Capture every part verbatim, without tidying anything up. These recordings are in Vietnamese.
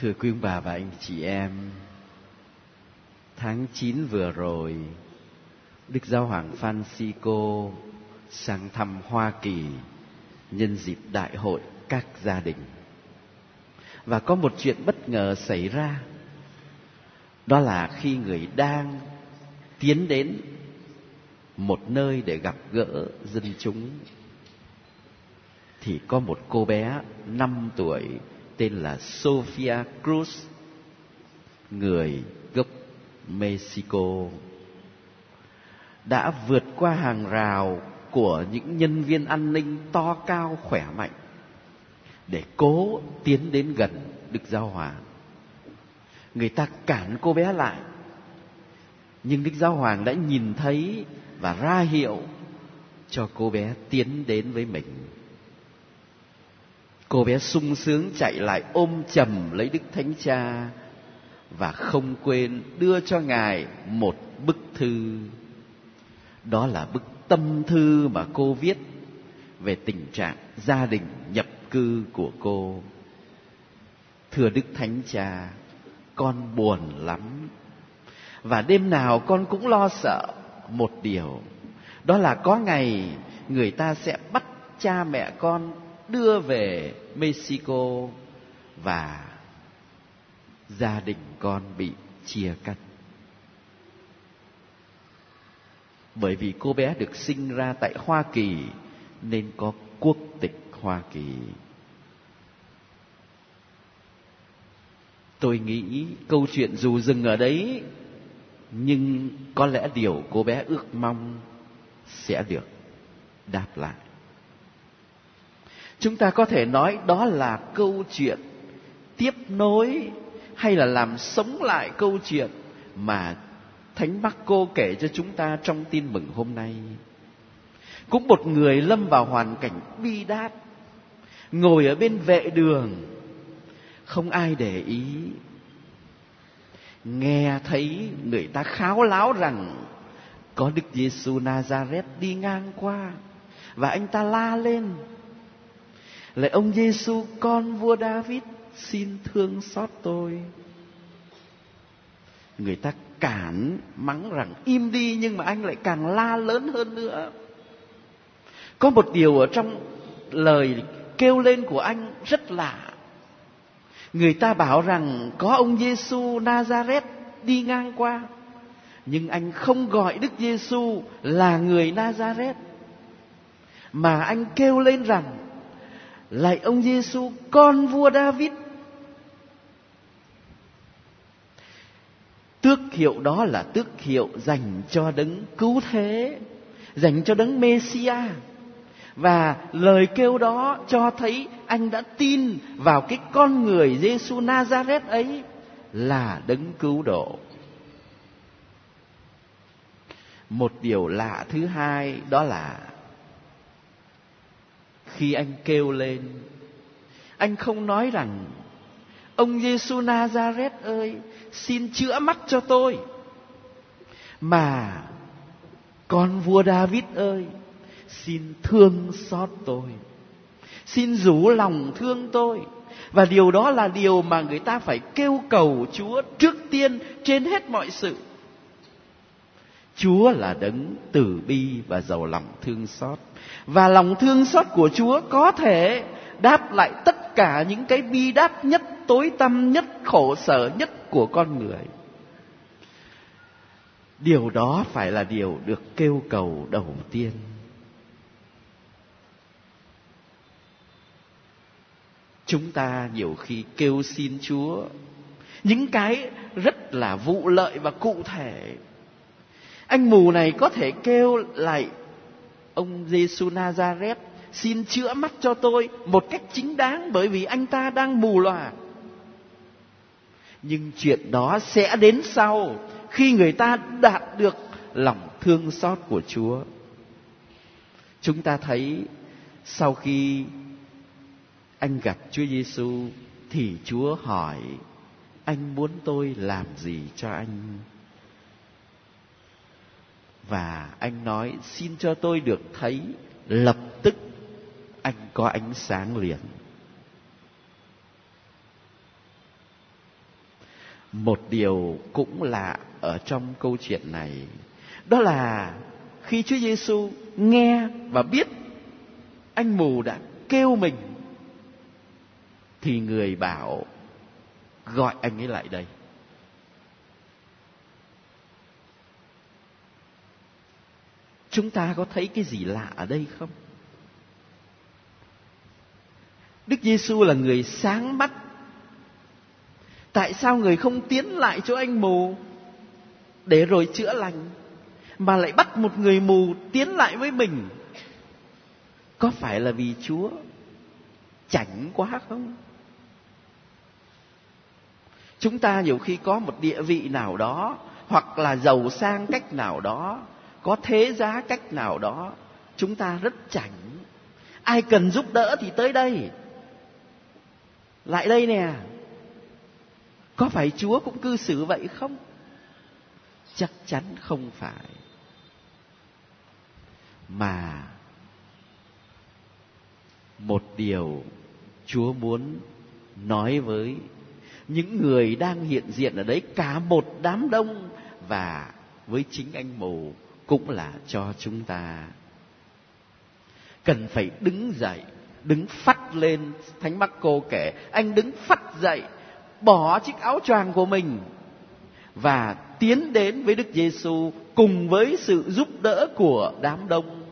Thưa quý ông bà và anh chị em, tháng chín vừa rồi, Đức Giáo hoàng Francisco sang thăm Hoa Kỳ nhân dịp đại hội các gia đình. Và có một chuyện bất ngờ xảy ra, đó là khi người đang tiến đến một nơi để gặp gỡ dân chúng, thì có một cô bé năm tuổi tên là Sophia Cruz, người gốc Mexico, đã vượt qua hàng rào của những nhân viên an ninh to cao khỏe mạnh để cố tiến đến gần Đức Giáo Hoàng. Người ta cản cô bé lại, nhưng Đức Giáo Hoàng đã nhìn thấy và ra hiệu cho cô bé tiến đến với mình. Cô bé sung sướng chạy lại ôm chầm lấy Đức Thánh Cha và không quên đưa cho Ngài một bức thư. Đó là bức tâm thư mà cô viết về tình trạng gia đình nhập cư của cô. Thưa Đức Thánh Cha, con buồn lắm, và đêm nào con cũng lo sợ một điều, đó là có ngày người ta sẽ bắt cha mẹ con đưa về Mexico và gia đình con bị chia cắt. Bởi vì cô bé được sinh ra tại Hoa Kỳ nên có quốc tịch Hoa Kỳ. Tôi nghĩ câu chuyện dù dừng ở đấy, nhưng có lẽ điều cô bé ước mong sẽ được đáp lại. Chúng ta có thể nói đó là câu chuyện tiếp nối hay là làm sống lại câu chuyện mà Thánh Marco kể cho chúng ta trong tin mừng hôm nay. Cũng một người lâm vào hoàn cảnh bi đát, ngồi ở bên vệ đường, không ai để ý. Nghe thấy người ta kháo láo rằng có Đức Giêsu Nazareth đi ngang qua, và anh ta la lên: lạy ông Giêsu, con vua David, xin thương xót tôi. Người ta cản mắng rằng im đi, nhưng mà anh lại càng la lớn hơn nữa. Có một điều ở trong lời kêu lên của anh rất lạ. Người ta bảo rằng có ông Giêsu Nazareth đi ngang qua, nhưng anh không gọi Đức Giêsu là người Nazareth, mà anh kêu lên rằng lạy ông Giêsu, con vua David. Tước hiệu đó là tước hiệu dành cho đấng cứu thế, dành cho đấng Mêsia. Và lời kêu đó cho thấy anh đã tin vào cái con người Giêsu Nazareth ấy là đấng cứu độ. Một điều lạ thứ hai đó là khi anh kêu lên, anh không nói rằng ông Giêsu Nazareth ơi, xin chữa mắt cho tôi, mà con vua David ơi, xin thương xót tôi, xin rủ lòng thương tôi. Và điều đó là điều mà người ta phải kêu cầu Chúa trước tiên trên hết mọi sự. Chúa là đấng từ bi và giàu lòng thương xót, và lòng thương xót của Chúa có thể đáp lại tất cả những cái bi đát nhất, tối tăm nhất, khổ sở nhất của con người. Điều đó phải là điều được kêu cầu đầu tiên. Chúng ta nhiều khi kêu xin Chúa những cái rất là vụ lợi và cụ thể. Anh mù này có thể kêu lại ông Giêsu Nazareth, xin chữa mắt cho tôi một cách chính đáng, bởi vì anh ta đang mù lòa. Nhưng chuyện đó sẽ đến sau, khi người ta đạt được lòng thương xót của Chúa. Chúng ta thấy sau khi anh gặp Chúa Giêsu thì Chúa hỏi: anh muốn tôi làm gì cho anh? Và anh nói: xin cho tôi được thấy. Lập tức anh có ánh sáng liền. Một điều cũng lạ ở trong câu chuyện này, đó là khi Chúa Giêsu nghe và biết anh mù đã kêu mình, thì người bảo gọi anh ấy lại đây. Chúng ta có thấy cái gì lạ ở đây không? Đức Giêsu là người sáng mắt. Tại sao người không tiến lại chỗ anh mù để rồi chữa lành, mà lại bắt một người mù tiến lại với mình? Có phải là vì Chúa chảnh quá không? Chúng ta nhiều khi có một địa vị nào đó, hoặc là giàu sang cách nào đó, có thế giá cách nào đó, chúng ta rất chảnh. Ai cần giúp đỡ thì tới đây, lại đây nè. Có phải Chúa cũng cư xử vậy không? Chắc chắn không phải. Mà một điều Chúa muốn nói với những người đang hiện diện ở đấy, cả một đám đông, và với chính anh mù, cũng là cho chúng ta cần phải đứng dậy, đứng phắt lên. Thánh Mác-cô kể, anh đứng phắt dậy, bỏ chiếc áo choàng của mình và tiến đến với Đức Giêsu cùng với sự giúp đỡ của đám đông.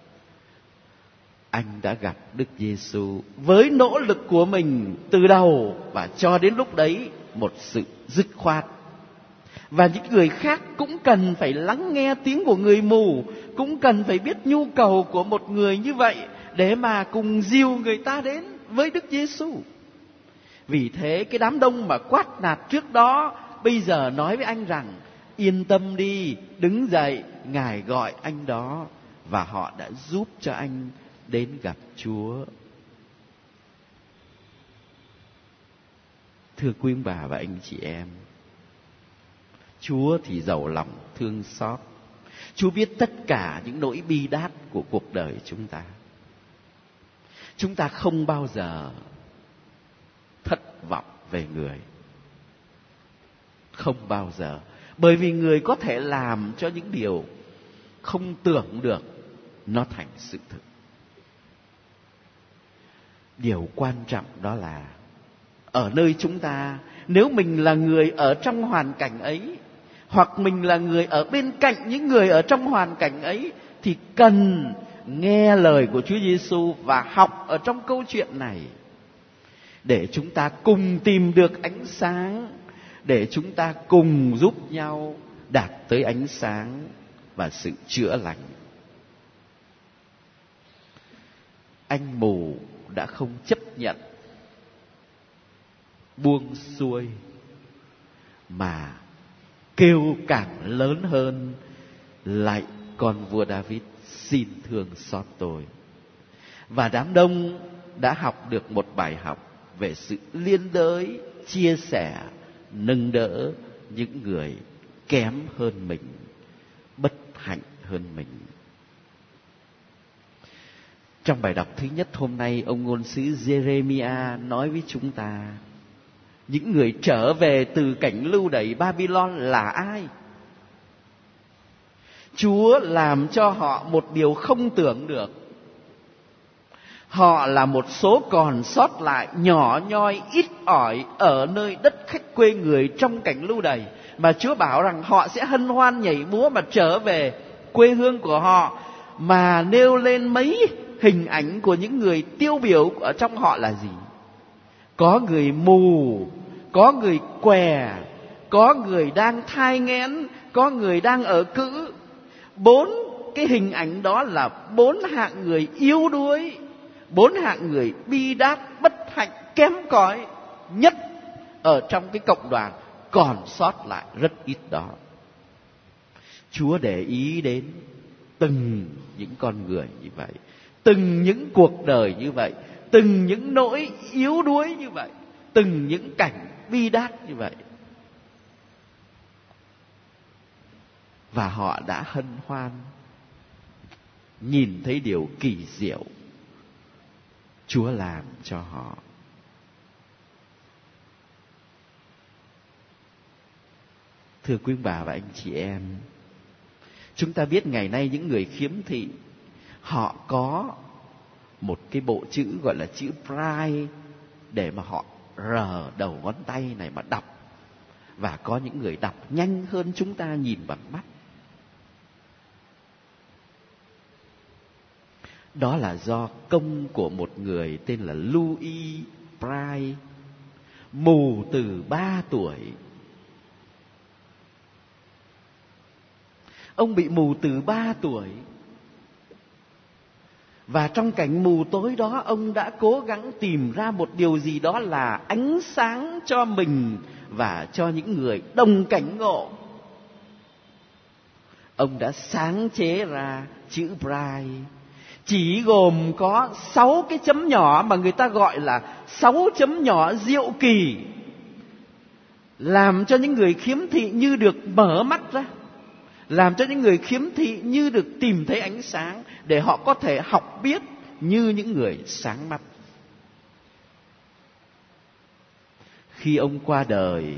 Anh đã gặp Đức Giêsu với nỗ lực của mình từ đầu và cho đến lúc đấy một sự dứt khoát. Và những người khác cũng cần phải lắng nghe tiếng của người mù, cũng cần phải biết nhu cầu của một người như vậy để mà cùng dìu người ta đến với Đức Giêsu. Vì thế cái đám đông mà quát nạt trước đó bây giờ nói với anh rằng yên tâm đi, đứng dậy, Ngài gọi anh đó. Và họ đã giúp cho anh đến gặp Chúa. Thưa quý ông bà và anh chị em, Chúa thì giàu lòng thương xót. Chúa biết tất cả những nỗi bi đát của cuộc đời chúng ta. Chúng ta không bao giờ thất vọng về người. Không bao giờ. Bởi vì người có thể làm cho những điều không tưởng được nó thành sự thực. Điều quan trọng đó là ở nơi chúng ta, nếu mình là người ở trong hoàn cảnh ấy, hoặc mình là người ở bên cạnh những người ở trong hoàn cảnh ấy, thì cần nghe lời của Chúa Giêsu và học ở trong câu chuyện này, để chúng ta cùng tìm được ánh sáng, để chúng ta cùng giúp nhau đạt tới ánh sáng và sự chữa lành. Anh mù đã không chấp nhận buông xuôi, mà kêu càng lớn hơn: lạy con vua David, xin thương xót tôi. Và đám đông đã học được một bài học về sự liên đới, chia sẻ, nâng đỡ những người kém hơn mình, bất hạnh hơn mình. Trong bài đọc thứ nhất hôm nay, ông ngôn sứ Jeremiah nói với chúng ta những người trở về từ cảnh lưu đày Babylon là ai? Chúa làm cho họ một điều không tưởng được. Họ là một số còn sót lại nhỏ nhoi ít ỏi ở nơi đất khách quê người trong cảnh lưu đày, mà Chúa bảo rằng họ sẽ hân hoan nhảy múa mà trở về quê hương của họ, mà nêu lên mấy hình ảnh của những người tiêu biểu ở trong họ là gì? Có người mù, có người què, có người đang thai nghén, có người đang ở cữ. Bốn cái hình ảnh đó là bốn hạng người yếu đuối, bốn hạng người bi đát, bất hạnh, kém cỏi nhất ở trong cái cộng đoàn còn sót lại rất ít đó. Chúa để ý đến từng những con người như vậy, từng những cuộc đời như vậy, từng những nỗi yếu đuối như vậy, từng những cảnh bi đát như vậy. Và họ đã hân hoan nhìn thấy điều kỳ diệu Chúa làm cho họ. Thưa quý bà và anh chị em, chúng ta biết ngày nay những người khiếm thị họ có một cái bộ chữ gọi là chữ Braille để mà họ rờ đầu ngón tay này mà đọc. Và có những người đọc nhanh hơn chúng ta nhìn bằng mắt. Đó là do công của một người tên là Louis Braille, mù từ ba tuổi. Ông bị mù từ ba tuổi. Và trong cảnh mù tối đó, ông đã cố gắng tìm ra một điều gì đó là ánh sáng cho mình và cho những người đồng cảnh ngộ. Ông đã sáng chế ra chữ Braille, chỉ gồm có sáu cái chấm nhỏ mà người ta gọi là sáu chấm nhỏ diệu kỳ, làm cho những người khiếm thị như được mở mắt ra, làm cho những người khiếm thị như được tìm thấy ánh sáng, để họ có thể học biết như những người sáng mắt. Khi ông qua đời,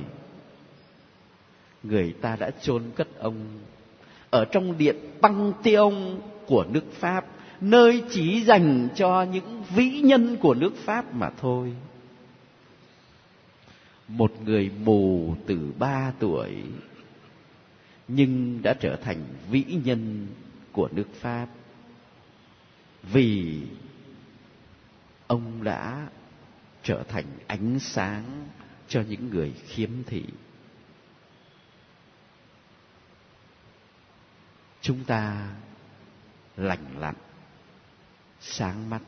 người ta đã chôn cất ông ở trong điện Panthéon của nước Pháp, nơi chỉ dành cho những vĩ nhân của nước Pháp mà thôi. Một người mù từ ba tuổi nhưng đã trở thành vĩ nhân của nước Pháp, vì ông đã trở thành ánh sáng cho những người khiếm thị. Chúng ta lành lặn, sáng mắt.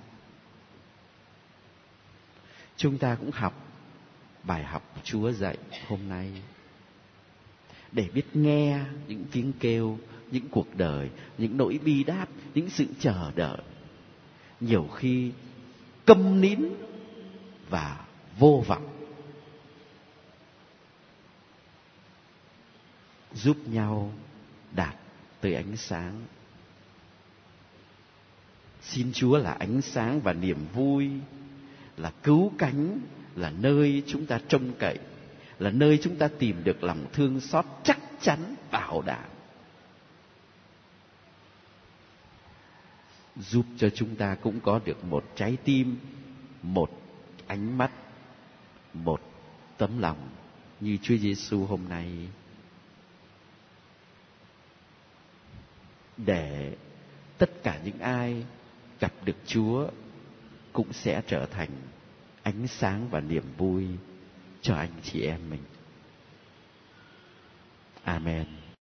Chúng ta cũng học bài học Chúa dạy hôm nay, để biết nghe những tiếng kêu, những cuộc đời, những nỗi bi đát, những sự chờ đợi, nhiều khi câm nín và vô vọng. Giúp nhau đạt tới ánh sáng. Xin Chúa là ánh sáng và niềm vui, là cứu cánh, là nơi chúng ta trông cậy, là nơi chúng ta tìm được lòng thương xót chắc chắn, bảo đảm. Giúp cho chúng ta cũng có được một trái tim, một ánh mắt, một tấm lòng như Chúa Giêsu hôm nay, để tất cả những ai gặp được Chúa cũng sẽ trở thành ánh sáng và niềm vui cho anh chị em mình. Amen.